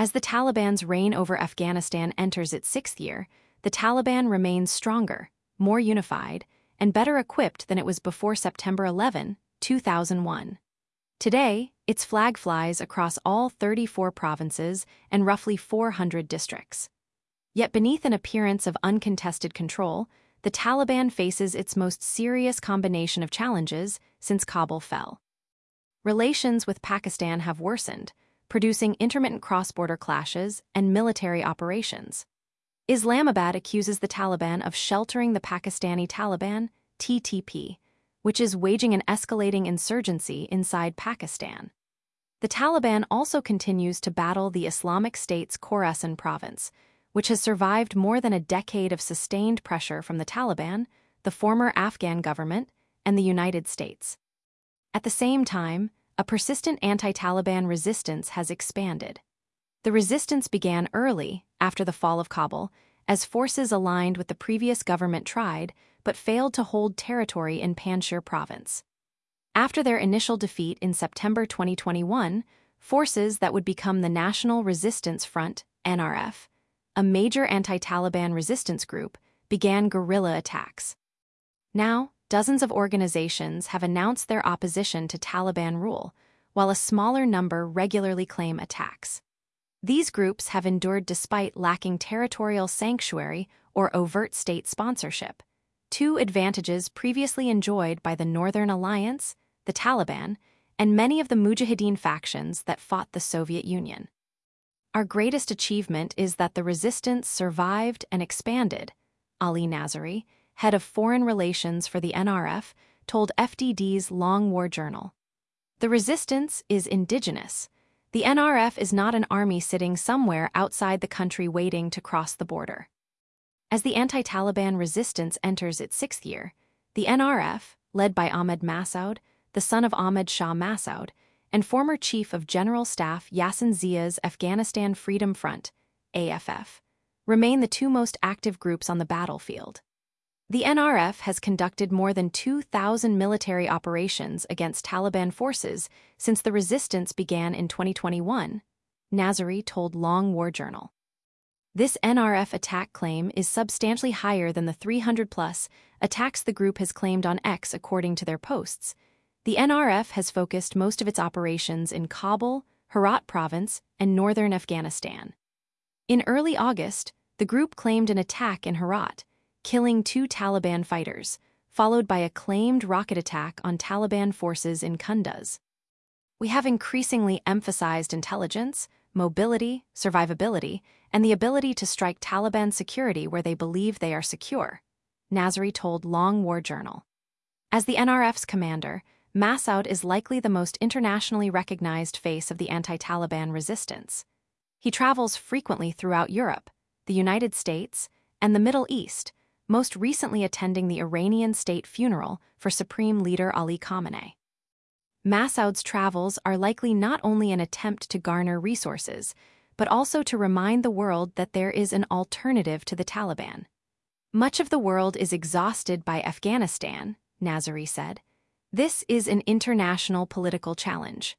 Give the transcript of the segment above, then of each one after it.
As the Taliban's reign over Afghanistan enters its sixth year, the Taliban remains stronger, more unified, and better equipped than it was before September 11, 2001. Today, its flag flies across all 34 provinces and roughly 400 districts. Yet beneath an appearance of uncontested control, the Taliban faces its most serious combination of challenges since Kabul fell. Relations with Pakistan have worsened, producing intermittent cross-border clashes and military operations. Islamabad accuses the Taliban of sheltering the Pakistani Taliban, TTP, which is waging an escalating insurgency inside Pakistan. The Taliban also continues to battle the Islamic State's Khorasan province, which has survived more than a decade of sustained pressure from the Taliban, the former Afghan government, and the United States. At the same time, a persistent anti-Taliban resistance has expanded. The resistance began early, after the fall of Kabul, as forces aligned with the previous government tried but failed to hold territory in Panjshir province. After their initial defeat in September 2021, forces that would become the National Resistance Front, NRF, a major anti-Taliban resistance group, began guerrilla attacks. Now, dozens of organizations have announced their opposition to Taliban rule, while a smaller number regularly claim attacks. These groups have endured despite lacking territorial sanctuary or overt state sponsorship, two advantages previously enjoyed by the Northern Alliance, the Taliban, and many of the Mujahideen factions that fought the Soviet Union. Our greatest achievement is that the resistance survived and expanded, Ali Nazary, head of foreign relations for the NRF, told FDD's Long War Journal. The resistance is indigenous. The NRF is not an army sitting somewhere outside the country waiting to cross the border. As the anti-Taliban resistance enters its sixth year, the NRF, led by Ahmad Massoud, the son of Ahmad Shah Massoud, and former Chief of General Staff Yassin Zia's Afghanistan Freedom Front, AFF, remain the two most active groups on the battlefield. The NRF has conducted more than 2,000 military operations against Taliban forces since the resistance began in 2021, Nazary told Long War Journal. This NRF attack claim is substantially higher than the 300-plus attacks the group has claimed on X according to their posts. The NRF has focused most of its operations in Kabul, Herat province, and northern Afghanistan. In early August, the group claimed an attack in Herat, killing 2 Taliban fighters, followed by a claimed rocket attack on Taliban forces in Kunduz. We have increasingly emphasized intelligence, mobility, survivability, and the ability to strike Taliban security where they believe they are secure, Nazary told Long War Journal. As the NRF's commander, Massoud is likely the most internationally recognized face of the anti-Taliban resistance. He travels frequently throughout Europe, the United States, and the Middle East, most recently attending the Iranian state funeral for Supreme Leader Ali Khamenei. Massoud's travels are likely not only an attempt to garner resources, but also to remind the world that there is an alternative to the Taliban. Much of the world is exhausted by Afghanistan, Nazary said. This is an international political challenge.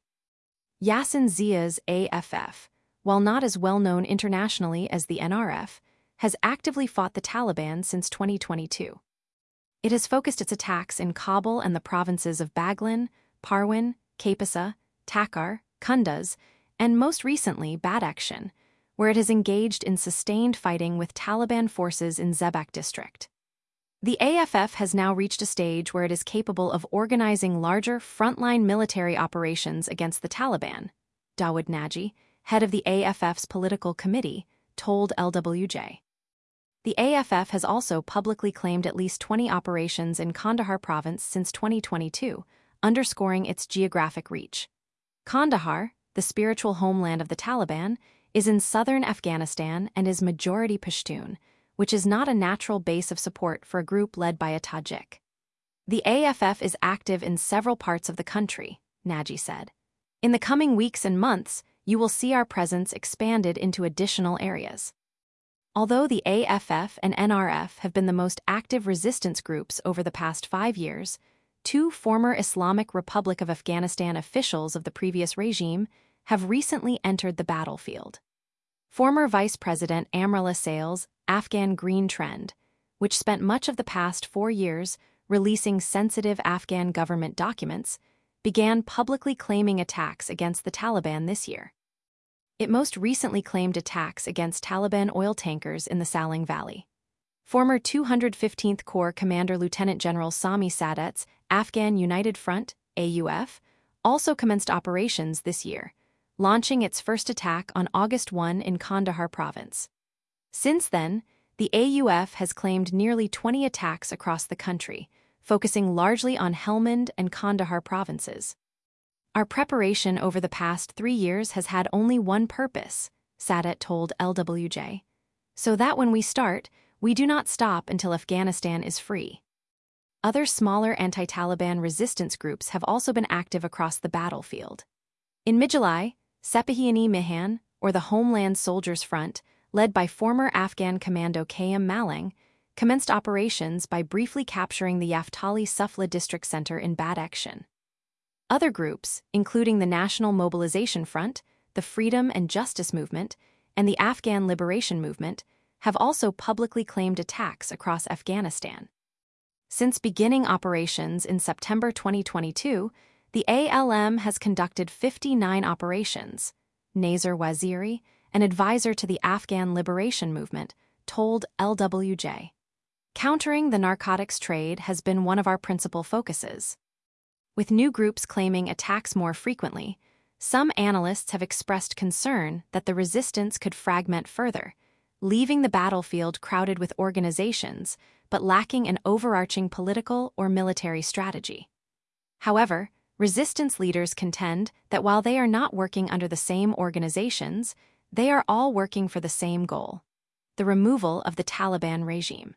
Yassin Zia's AFF, while not as well known internationally as the NRF, has actively fought the Taliban since 2022. It has focused its attacks in Kabul and the provinces of Baghlan, Parwan, Kapisa, Takhar, Kunduz, and most recently Badakhshan, where it has engaged in sustained fighting with Taliban forces in Zebak district. The AFF has now reached a stage where it is capable of organizing larger frontline military operations against the Taliban, Dawood Naji, head of the AFF's political committee, told LWJ. The AFF has also publicly claimed at least 20 operations in Kandahar province since 2022, underscoring its geographic reach. Kandahar, the spiritual homeland of the Taliban, is in southern Afghanistan and is majority Pashtun, which is not a natural base of support for a group led by a Tajik. The AFF is active in several parts of the country, Naji said. In the coming weeks and months, you will see our presence expanded into additional areas. Although the AFF and NRF have been the most active resistance groups over the past 5 years, 2 former Islamic Republic of Afghanistan officials of the previous regime have recently entered the battlefield. Former Vice President Amrullah Saleh's Afghan Green Trend, which spent much of the past 4 years releasing sensitive Afghan government documents, began publicly claiming attacks against the Taliban this year. It most recently claimed attacks against Taliban oil tankers in the Salang Valley. Former 215th Corps Commander Lieutenant General Sami Sadet's Afghan United Front, AUF, also commenced operations this year, launching its first attack on August 1 in Kandahar province. Since then, the AUF has claimed nearly 20 attacks across the country, focusing largely on Helmand and Kandahar provinces. Our preparation over the past 3 years has had only one purpose, Sadet told LWJ, so that when we start, we do not stop until Afghanistan is free. Other smaller anti-Taliban resistance groups have also been active across the battlefield. In mid-July, Sepahi-e-Mihan, or the Homeland Soldiers Front, led by former Afghan commando K.M. Malang, commenced operations by briefly capturing the Yaftali Sufla district center in Badakhshan. Other groups, including the National Mobilization Front, the Freedom and Justice Movement, and the Afghan Liberation Movement, have also publicly claimed attacks across Afghanistan. Since beginning operations in September 2022, the ALM has conducted 59 operations, Nazar Waziri, an advisor to the Afghan Liberation Movement, told LWJ. Countering the narcotics trade has been one of our principal focuses. With new groups claiming attacks more frequently, some analysts have expressed concern that the resistance could fragment further, leaving the battlefield crowded with organizations but lacking an overarching political or military strategy. However, resistance leaders contend that while they are not working under the same organizations, they are all working for the same goal: the removal of the Taliban regime.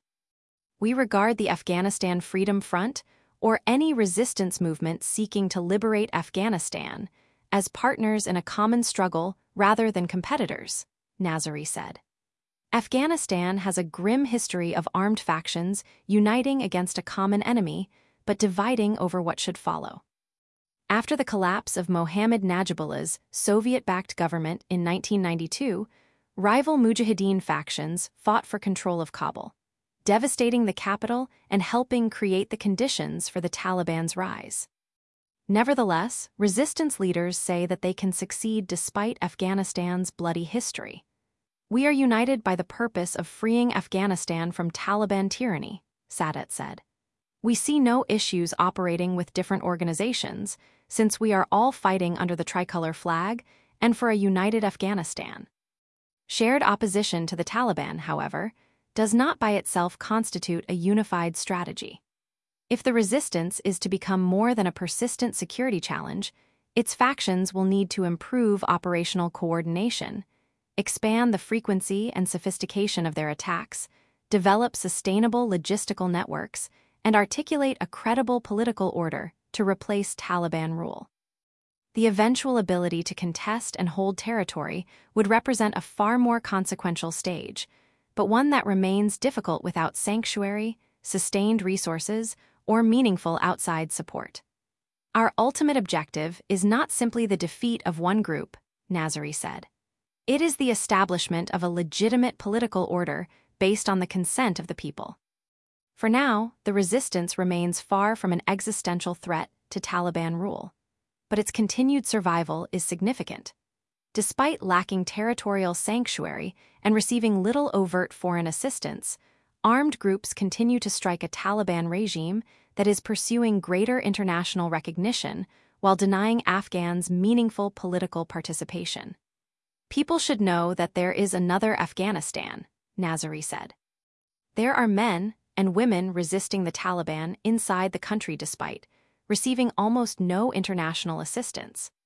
We regard the Afghanistan Freedom Front, or any resistance movement seeking to liberate Afghanistan, as partners in a common struggle rather than competitors, Nazari said. Afghanistan has a grim history of armed factions uniting against a common enemy, but dividing over what should follow. After the collapse of Mohammad Najibullah's Soviet-backed government in 1992, rival Mujahideen factions fought for control of Kabul, devastating the capital and helping create the conditions for the Taliban's rise. Nevertheless, resistance leaders say that they can succeed despite Afghanistan's bloody history. We are united by the purpose of freeing Afghanistan from Taliban tyranny, Sadet said. We see no issues operating with different organizations, since we are all fighting under the tricolor flag and for a united Afghanistan. Shared opposition to the Taliban, however, does not by itself constitute a unified strategy. If the resistance is to become more than a persistent security challenge, its factions will need to improve operational coordination, expand the frequency and sophistication of their attacks, develop sustainable logistical networks, and articulate a credible political order to replace Taliban rule. The eventual ability to contest and hold territory would represent a far more consequential stage, but one that remains difficult without sanctuary, sustained resources, or meaningful outside support. Our ultimate objective is not simply the defeat of one group, Nazari said. It is the establishment of a legitimate political order based on the consent of the people. For now, the resistance remains far from an existential threat to Taliban rule, but its continued survival is significant. Despite lacking territorial sanctuary and receiving little overt foreign assistance, armed groups continue to strike a Taliban regime that is pursuing greater international recognition while denying Afghans meaningful political participation. People should know that there is another Afghanistan, Nazari said. There are men and women resisting the Taliban inside the country despite receiving almost no international assistance.